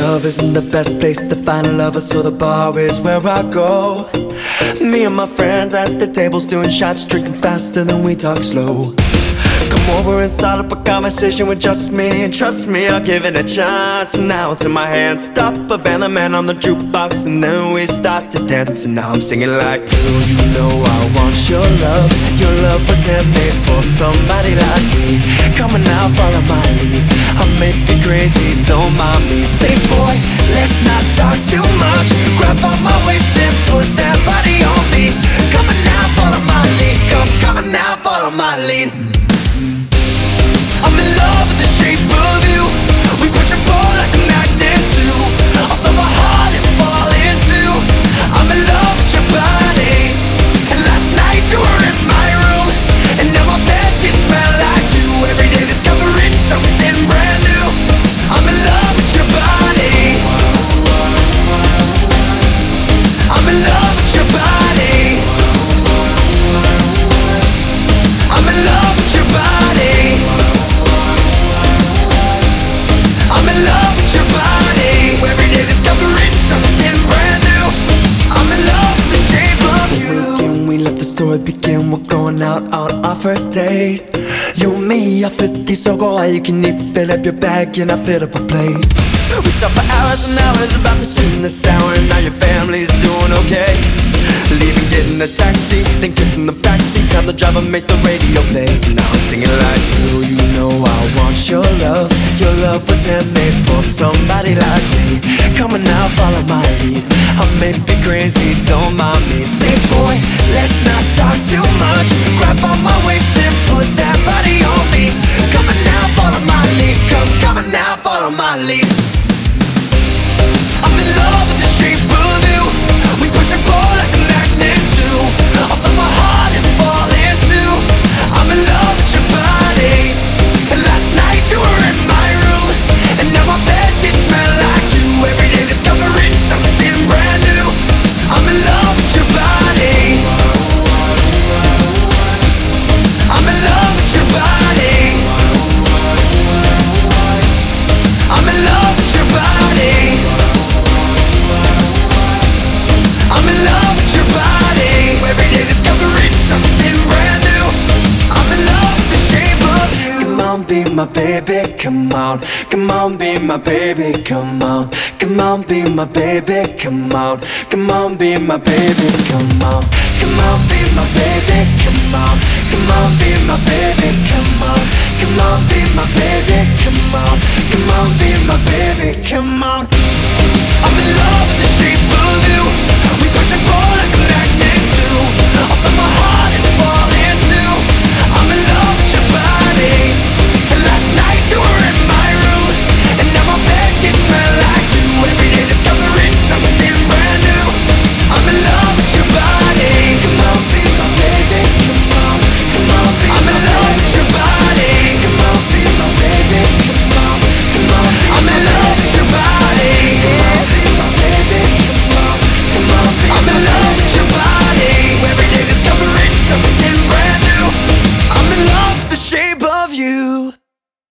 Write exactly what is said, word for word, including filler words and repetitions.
club isn't the best place to find a lover, so the bar is where I go. Me and my friends at the tables doing shots, drinking faster than we talk slow. Come over and start up a conversation with just me, and trust me, I'll give it a chance. Now it's in my hands, stop a band, the man on the jukebox, and then we start to dance. And now I'm singing like, girl, you know I want your love. Your love was handmade for somebody like me. Come on now, follow my lead. I may be crazy, don't mind me. Say boy, let's not talk too much. Grab on my waist and put that body on me. Come on now, follow my lead. Come, come on now, follow my lead. I'm in love with the shape of you. We push and pull like a magnet do. Although my heart is falling too, I'm in love with your body. And last night you were in my room, and now my bedsheets smell like you. Every day discovering something brand new. I'm in love with your body. I'm in love with your body. I'm in love with your body. I'm in love with your body. Every day discovering something brand new. I'm in love with the shape of you. Again, we let the story begin. We're going out on our first date. You and me are fifty, so go all you can eat. Fill up your bag and I fill up a plate. We talk for hours and hours about the sweet and the sour, and now your family's doing okay. Leaving, getting a taxi, then kissing the backseat. Time the driver make the radio play. Now I'm singing like, girl, you know I want your love. Your love was handmade for somebody like me. Come on now, follow my lead. I may be crazy, don't mind me. Say boy, let's not talk too much. Grab on my waist and put that body on me. Come on now, follow my lead. Come, come on now, follow my lead. I'm in love with the shape of you. We push and pull like a magnet do. Although my heart is falling too, I'm in love with your body. And last night you were in my room, and now my bedsheets smell like you. Every day discovering something brand new. I'm in love with your body. I'm in love with your body. I'm in love with your body. I'm in love with your body. Every day discovering something brand new. I'm in love with the shape of you. Come on, be my baby, come on. Come on, be my baby, come on. Come on, be my baby, come on. Come on, be my baby, come on. Come on, be my baby, come on. Come on, be my baby, come on. Come on, be my baby, come on. Come on,